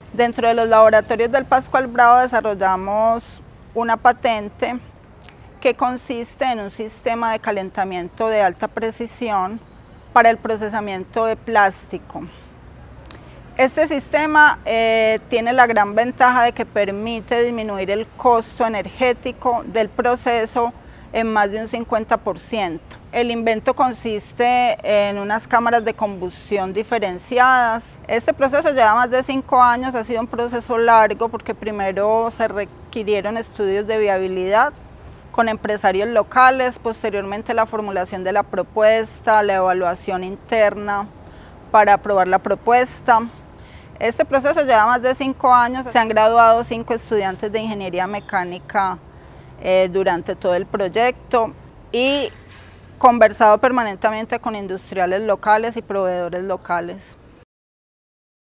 Dentro de los laboratorios del Pascual Bravo desarrollamos una patente que consiste en un sistema de calentamiento de alta precisión para el procesamiento de plástico. Este sistema tiene la gran ventaja de que permite disminuir el costo energético del proceso en más de un 50%. El invento consiste en unas cámaras de combustión diferenciadas. Este proceso lleva más de 5 años, ha sido un proceso largo porque primero se requirieron estudios de viabilidad con empresarios locales, posteriormente la formulación de la propuesta, la evaluación interna para aprobar la propuesta. Este proceso lleva más de 5 años, se han graduado 5 estudiantes de ingeniería mecánica durante todo el proyecto y conversado permanentemente con industriales locales y proveedores locales.